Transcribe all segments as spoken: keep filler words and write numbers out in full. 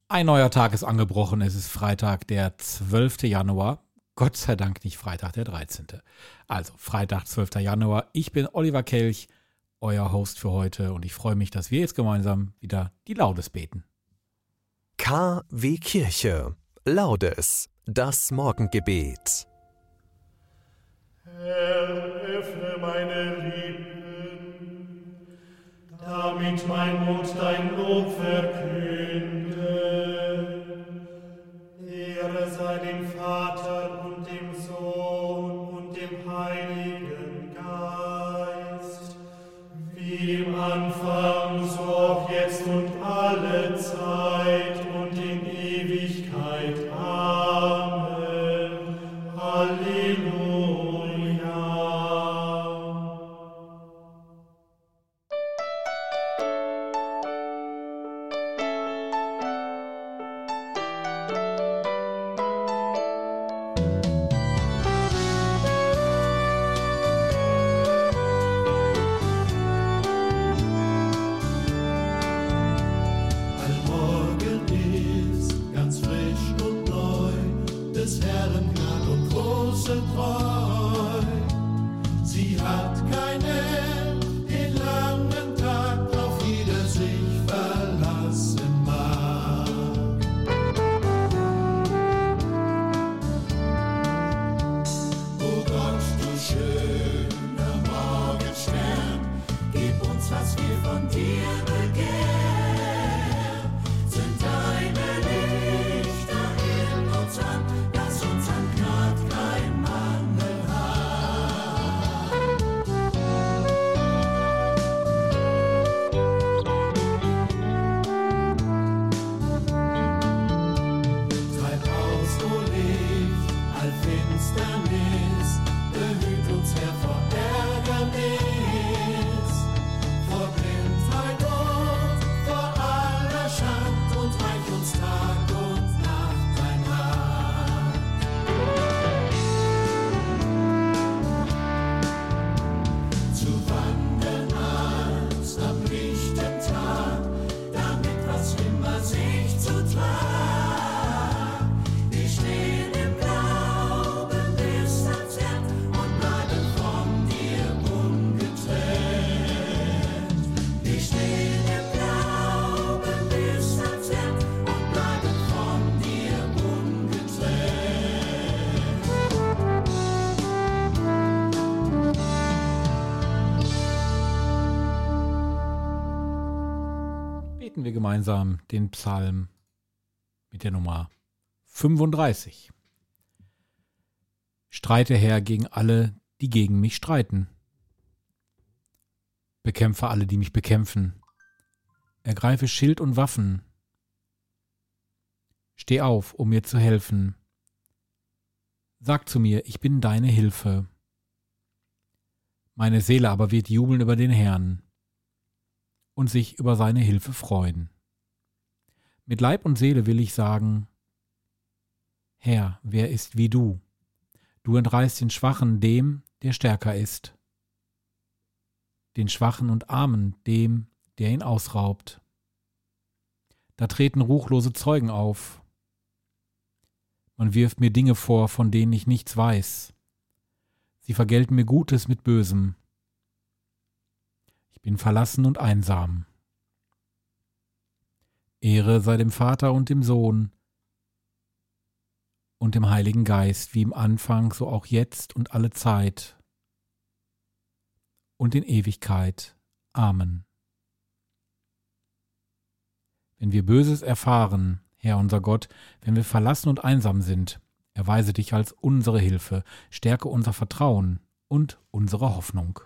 Ein neuer Tag ist angebrochen. Es ist Freitag, der zwölfte Januar. Gott sei Dank nicht Freitag, der dreizehnte Also Freitag, zwölfter Januar. Ich bin Oliver Kelch, euer Host für heute. Und ich freue mich, dass wir jetzt gemeinsam wieder die Laudes beten. K wie Kirche. Laudes. Das Morgengebet. Herr, öffne meine Lippen, damit mein Mund dein Lob verkünde. Ehre sei dem Vater und dem Sohn und dem Heiligen Geist, wie im Anfang, so auch jetzt und alle Zeit und in Ewigkeit. Amen. Halleluja. Allmorgen ist ganz frisch und neu, des Herrn Gnade und große Treu. Sie hat kein Ende, den langen Tag, auf die er sich verlassen mag. O Gott, du schöner Morgenstern, gib uns, was wir von dir begehren. Sind deine Lichter in uns an, dass uns an Gnad kein Mangel hat. Treib aus, o Licht, all Finsternis, behüt uns, Herr, vor Ärgernis, vor Blindheit und vor aller Schand, und reich uns Tag und Nacht dein Rat. Zu wandeln als am lichten Tag, damit was immer sich zutrag. Wir stehen im Glauben bis ans Ende und bleiben von dir ungetrennt. Wir stehen im Glauben bis ans Ende und bleiben von dir ungetrennt. Beten wir gemeinsam den Psalm mit der Nummer fünfunddreißig. Streite, Herr, gegen alle, die gegen mich streiten. Bekämpfe alle, die mich bekämpfen. Ergreife Schild und Waffen. Steh auf, um mir zu helfen. Sag zu mir, ich bin deine Hilfe. Meine Seele aber wird jubeln über den Herrn und sich über seine Hilfe freuen. Mit Leib und Seele will ich sagen, Herr, wer ist wie du? Du entreißt den Schwachen dem, der stärker ist, den Schwachen und Armen dem, der ihn ausraubt. Da treten ruchlose Zeugen auf. Man wirft mir Dinge vor, von denen ich nichts weiß. Sie vergelten mir Gutes mit Bösem. Ich bin verlassen und einsam. Ehre sei dem Vater und dem Sohn und dem Heiligen Geist, wie im Anfang, so auch jetzt und alle Zeit und in Ewigkeit. Amen. Wenn wir Böses erfahren, Herr unser Gott, wenn wir verlassen und einsam sind, erweise dich als unsere Hilfe, stärke unser Vertrauen und unsere Hoffnung.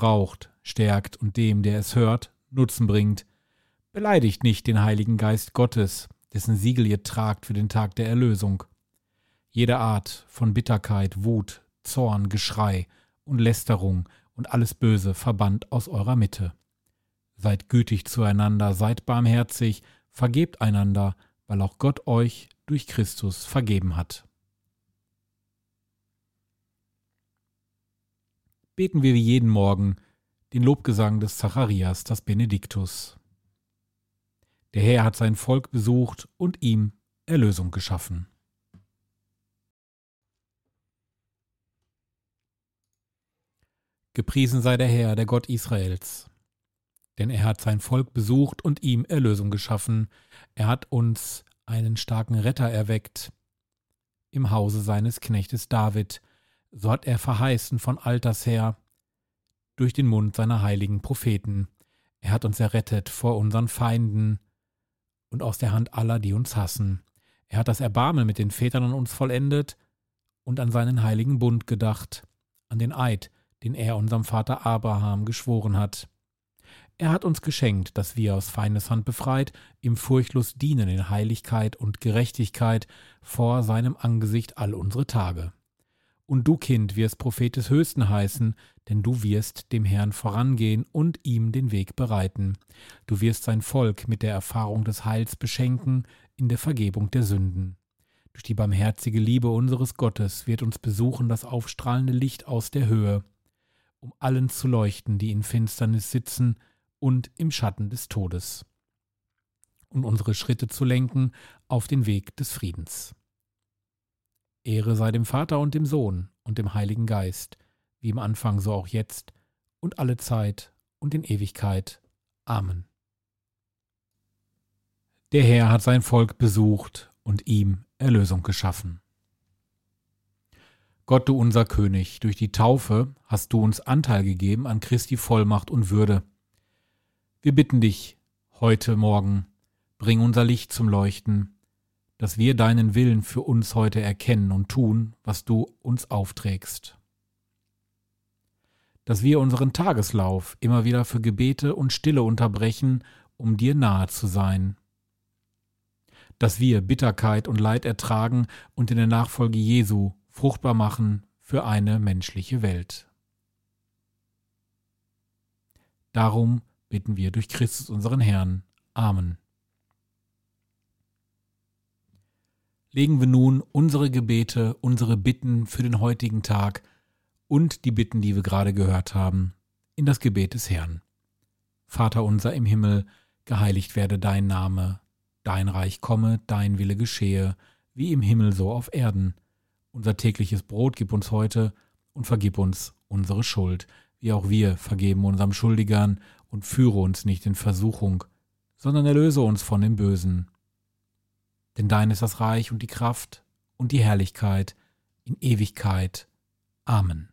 braucht, stärkt und dem, der es hört, Nutzen bringt. Beleidigt nicht den Heiligen Geist Gottes, dessen Siegel ihr tragt für den Tag der Erlösung. Jede Art von Bitterkeit, Wut, Zorn, Geschrei und Lästerung und alles Böse verbannt aus eurer Mitte. Seid gütig zueinander, seid barmherzig, vergebt einander, weil auch Gott euch durch Christus vergeben hat. Beten wir wie jeden Morgen den Lobgesang des Zacharias, das Benediktus. Der Herr hat sein Volk besucht und ihm Erlösung geschaffen. Gepriesen sei der Herr, der Gott Israels. Denn er hat sein Volk besucht und ihm Erlösung geschaffen. Er hat uns einen starken Retter erweckt im Hause seines Knechtes David. So hat er verheißen von alters her durch den Mund seiner heiligen Propheten. Er hat uns errettet vor unseren Feinden und aus der Hand aller, die uns hassen. Er hat das Erbarmen mit den Vätern an uns vollendet und an seinen heiligen Bund gedacht, an den Eid, den er unserem Vater Abraham geschworen hat. Er hat uns geschenkt, dass wir aus Feindeshand befreit, ihm furchtlos dienen in Heiligkeit und Gerechtigkeit vor seinem Angesicht all unsere Tage. Und du, Kind, wirst Prophet des Höchsten heißen, denn du wirst dem Herrn vorangehen und ihm den Weg bereiten. Du wirst sein Volk mit der Erfahrung des Heils beschenken in der Vergebung der Sünden. Durch die barmherzige Liebe unseres Gottes wird uns besuchen das aufstrahlende Licht aus der Höhe, um allen zu leuchten, die in Finsternis sitzen und im Schatten des Todes, und unsere Schritte zu lenken auf den Weg des Friedens. Ehre sei dem Vater und dem Sohn und dem Heiligen Geist, wie im Anfang so auch jetzt und alle Zeit und in Ewigkeit. Amen. Der Herr hat sein Volk besucht und ihm Erlösung geschaffen. Gott, du unser König, durch die Taufe hast du uns Anteil gegeben an Christi Vollmacht und Würde. Wir bitten dich, heute Morgen, bring unser Licht zum Leuchten, dass wir deinen Willen für uns heute erkennen und tun, was du uns aufträgst. Dass wir unseren Tageslauf immer wieder für Gebete und Stille unterbrechen, um dir nahe zu sein. Dass wir Bitterkeit und Leid ertragen und in der Nachfolge Jesu fruchtbar machen für eine menschliche Welt. Darum bitten wir durch Christus unseren Herrn. Amen. Legen wir nun unsere Gebete, unsere Bitten für den heutigen Tag und die Bitten, die wir gerade gehört haben, in das Gebet des Herrn. Vater unser im Himmel, geheiligt werde dein Name, dein Reich komme, dein Wille geschehe, wie im Himmel so auf Erden. Unser tägliches Brot gib uns heute und vergib uns unsere Schuld, wie auch wir vergeben unserem Schuldigern, und führe uns nicht in Versuchung, sondern erlöse uns von dem Bösen. Denn dein ist das Reich und die Kraft und die Herrlichkeit in Ewigkeit. Amen.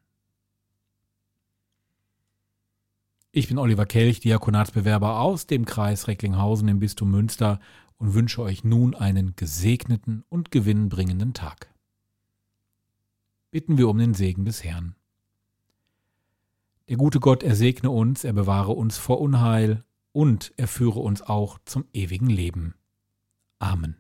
Ich bin Oliver Kelch, Diakonatsbewerber aus dem Kreis Recklinghausen im Bistum Münster und wünsche euch nun einen gesegneten und gewinnbringenden Tag. Bitten wir um den Segen des Herrn. Der gute Gott, er segne uns, er bewahre uns vor Unheil und er führe uns auch zum ewigen Leben. Amen.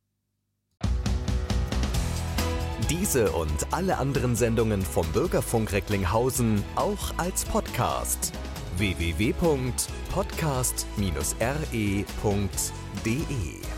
Diese und alle anderen Sendungen vom Bürgerfunk Recklinghausen auch als Podcast. w w w punkt podcast dash r e punkt d e